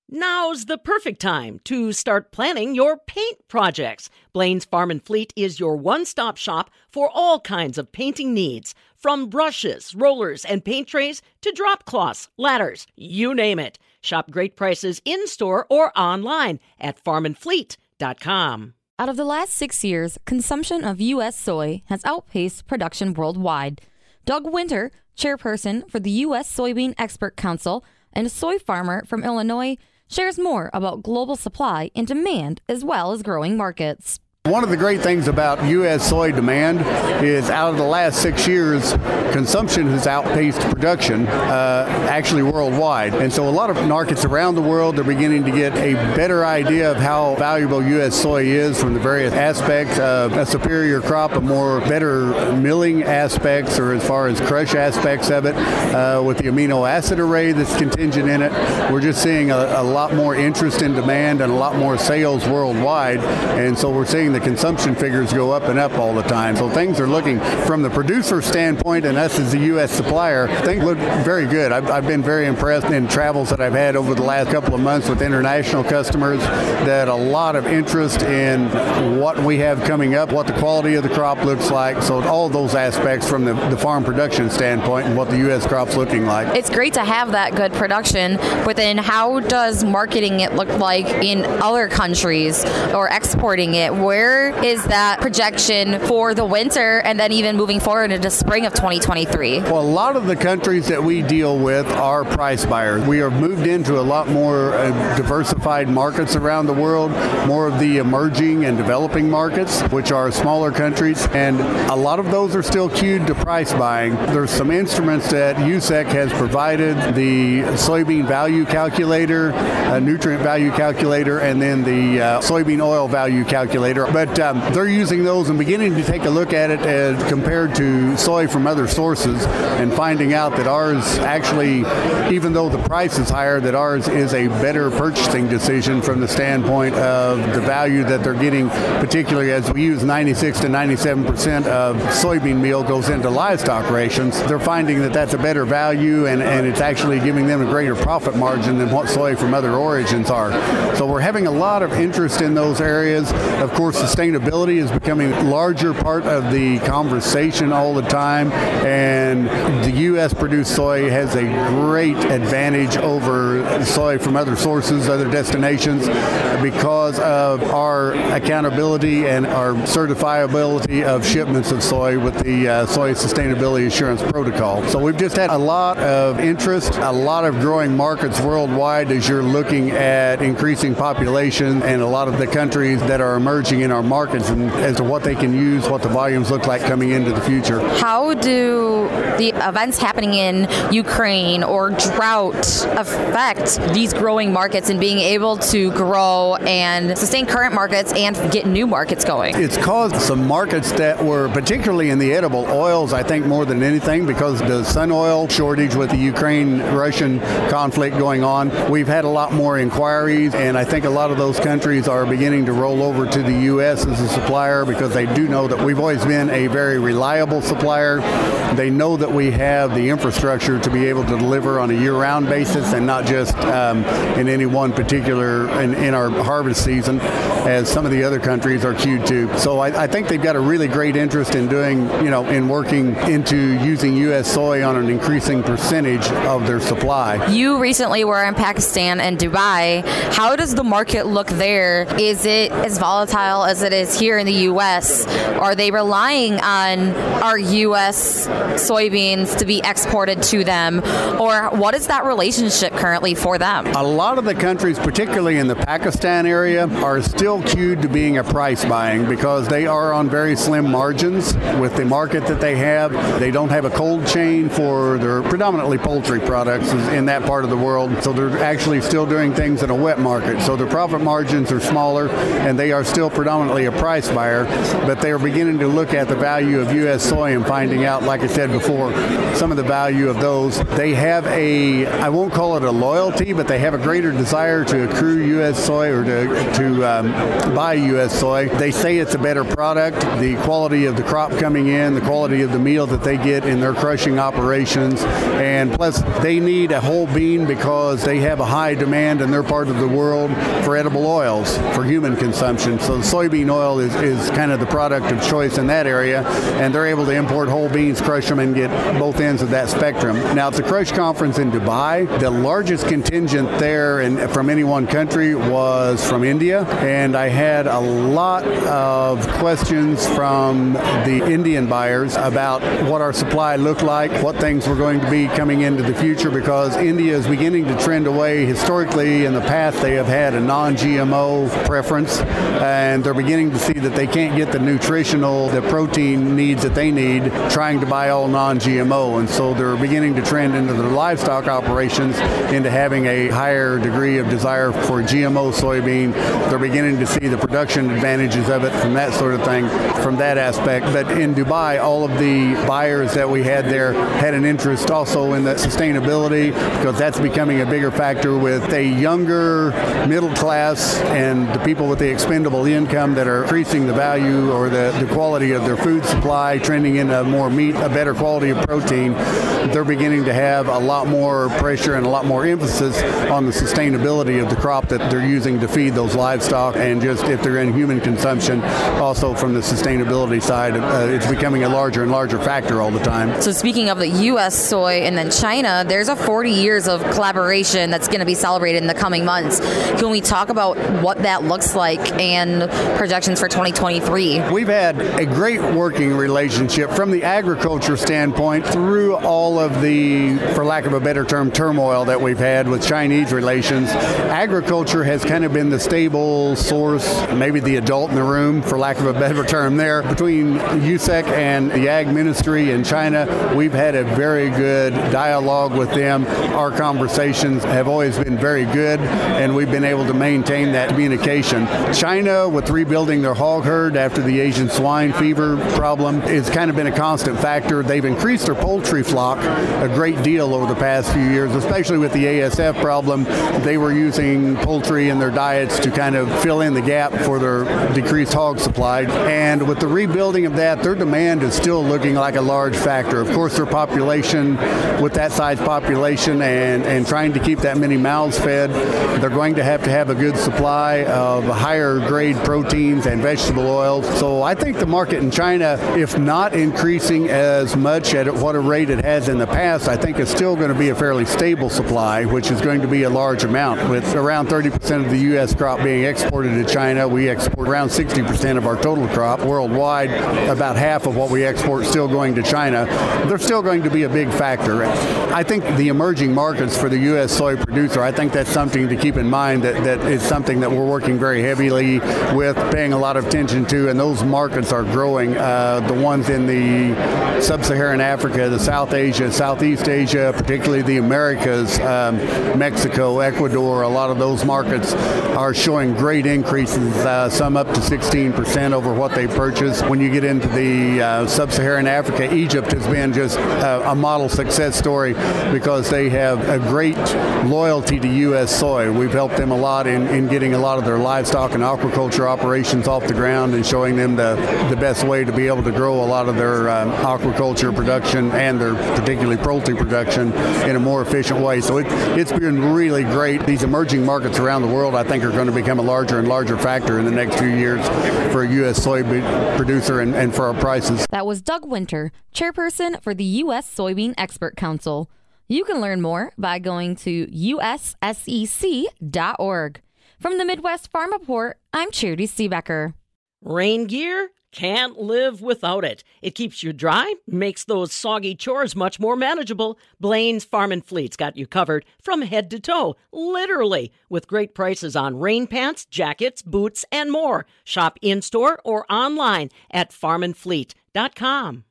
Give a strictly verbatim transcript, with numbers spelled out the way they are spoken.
Now's the perfect time to start planning your paint projects. Blaine's Farm and Fleet is your one-stop shop for all kinds of painting needs. From brushes, rollers, and paint trays to drop cloths, ladders, you name it. Shop great prices in-store or online at farm and fleet dot com. Out of the last six years, consumption of U S soy has outpaced production worldwide. Doug Winter, chairperson for the U S Soybean Expert Council and a soy farmer from Illinois, shares more about global supply and demand as well as growing markets. One of the great things about U S soy demand is out of the last six years, consumption has outpaced production, uh, actually worldwide. And so a lot of markets around the world are beginning to get a better idea of how valuable U S soy is from the various aspects of a superior crop, a more better milling aspects, or as far as crush aspects of it, uh, with the amino acid array that's contingent in it. We're just seeing a, a lot more interest in demand and a lot more sales worldwide. And so we're seeing the consumption figures go up and up all the time. So things are looking, from the producer standpoint and us as the U S supplier, things look very good. I've, I've been very impressed in travels that I've had over the last couple of months with international customers, that a lot of interest in what we have coming up, what the quality of the crop looks like. So all those aspects from the, the farm production standpoint and what the U S crop's looking like. It's great to have that good production, but then how does marketing it look like in other countries or exporting it? Where is that projection for the winter and then even moving forward into spring of twenty twenty-three? Well, a lot of the countries that we deal with are price buyers. We have moved into a lot more uh, diversified markets around the world, more of the emerging and developing markets, which are smaller countries, and a lot of those are still cued to price buying. There's some instruments that U S E C has provided, the soybean value calculator, a nutrient value calculator, and then the uh, soybean oil value calculator. But um, they're using those and beginning to take a look at it as compared to soy from other sources, and finding out that ours actually, even though the price is higher, that ours is a better purchasing decision from the standpoint of the value that they're getting, particularly as we use ninety-six to ninety-seven percent of soybean meal goes into livestock rations. They're finding that that's a better value, and, and it's actually giving them a greater profit margin than what soy from other origins are. So we're having a lot of interest in those areas. Of course, sustainability is becoming a larger part of the conversation all the time, and the U S produced soy has a great advantage over soy from other sources, other destinations, because of our accountability and our certifiability of shipments of soy with the uh, Soy Sustainability Assurance Protocol. So we've just had a lot of interest, a lot of growing markets worldwide as you're looking at increasing population and a lot of the countries that are emerging in our markets, and as to what they can use, what the volumes look like coming into the future. How do the events happening in Ukraine or drought affect these growing markets and being able to grow and sustain current markets and get new markets going? It's caused some markets that were, particularly in the edible oils, I think more than anything, because the sun oil shortage with the Ukraine-Russian conflict going on, we've had a lot more inquiries, and I think a lot of those countries are beginning to roll over to the U S as a supplier, because they do know that we've always been a very reliable supplier. They know that we have the infrastructure to be able to deliver on a year-round basis and not just um, in any one particular, in, in our harvest season, as some of the other countries are cued to. So I, I think they've got a really great interest in doing, you know, in working into using U S soy on an increasing percentage of their supply. You recently were in Pakistan and Dubai. How does the market look there? Is it as volatile as it is here in the U S? Are they relying on our U S soybeans to be exported to them? Or what is that relationship currently for them? A lot of the countries, particularly in the Pakistan area, are still cued to being a price buying, because they are on very slim margins with the market that they have. They don't have a cold chain for their predominantly poultry products in that part of the world. So they're actually still doing things in a wet market. So their profit margins are smaller, and they are still predominantly predominantly a price buyer, but they are beginning to look at the value of U S soy and finding out, like I said before, some of the value of those. They have a, I won't call it a loyalty, but they have a greater desire to accrue U S soy or to, to um, buy U S soy. They say it's a better product. The quality of the crop coming in, the quality of the meal that they get in their crushing operations, and plus they need a whole bean because they have a high demand in their part of the world for edible oils for human consumption. So soybean oil is, is kind of the product of choice in that area, and they're able to import whole beans, crush them, and get both ends of that spectrum. Now, at the Crush Conference in Dubai, the largest contingent there and from any one country was from India, and I had a lot of questions from the Indian buyers about what our supply looked like, what things were going to be coming into the future, because India is beginning to trend away. Historically, in the past, they have had a non-G M O preference, and they're beginning to see that they can't get the nutritional, the protein needs that they need trying to buy all non-G M O, and so they're beginning to trend into their livestock operations into having a higher degree of desire for G M O soybean. They're beginning to see the production advantages of it from that sort of thing, from that aspect. But in Dubai, all of the buyers that we had there had an interest also in the sustainability, because that's becoming a bigger factor with a younger middle class and the people with the expendable income that are increasing the value or the, the quality of their food supply, trending into more meat, a better quality of protein. They're beginning to have a lot more pressure and a lot more emphasis on the sustainability of the crop that they're using to feed those livestock, and just if they're in human consumption, also from the sustainability side, uh, it's becoming a larger and larger factor all the time. So speaking of the U S soy and then China, there's a forty years of collaboration that's going to be celebrated in the coming months. Can we talk about what that looks like and projections for twenty twenty-three? We've had a great working relationship from the agriculture standpoint through all of the, for lack of a better term, turmoil that we've had with Chinese relations. Agriculture has kind of been the stable source, maybe the adult in the room, for lack of a better term there. Between U S E C and the Ag Ministry in China, we've had a very good dialogue with them. Our conversations have always been very good, and we've been able to maintain that communication. China, with rebuilding their hog herd after the Asian swine fever problem, has kind of been a constant factor. They've increased their poultry flock a great deal over the past few years, especially with the A S F problem. They were using poultry in their diets to kind of fill in the gap for their decreased hog supply. And with the rebuilding of that, their demand is still looking like a large factor. Of course, their population, with that size population and, and trying to keep that many mouths fed, they're going to have to have a good supply of higher grade proteins and vegetable oils. So I think the market in China, if not increasing as much at what a rate it has in the past, I think it's still going to be a fairly stable supply, which is going to be a large amount. With around thirty percent of the U S crop being exported to China, we export around sixty percent of our total crop worldwide. About half of what we export still going to China. They're still going to be a big factor. I think the emerging markets for the U S soy producer, I think that's something to keep in mind, that, that is something that we're working very heavily with, paying a lot of attention to, and those markets are growing. Uh, the ones in the sub-Saharan Africa, the South Asia, Southeast Asia, particularly the Americas, um, Mexico, Ecuador, a lot of those markets are showing great increases, uh, some up to sixteen percent over what they purchase. When you get into the uh, sub-Saharan Africa, Egypt has been just uh, a model success story because they have a great loyalty to U S soy. We've helped them a lot in, in getting a lot of their livestock and aquaculture operations off the ground and showing them the, the best way to be able to grow a lot of their um, aquaculture production and their particularly poultry production in a more efficient way. So it, it's been really great. These emerging markets around the world, I think, are going to become a larger and larger factor in the next few years for a U S soy producer and, and for our prices. That was Doug Winter, chairperson for the U S Soybean Expert Council. You can learn more by going to U S S E C dot org. From the Midwest Farm Report, I'm Charity Seebecker. Rain gear? Can't live without it. It keeps you dry, makes those soggy chores much more manageable. Blaine's Farm and Fleet's got you covered from head to toe, literally, with great prices on rain pants, jackets, boots, and more. Shop in-store or online at farm and fleet dot com.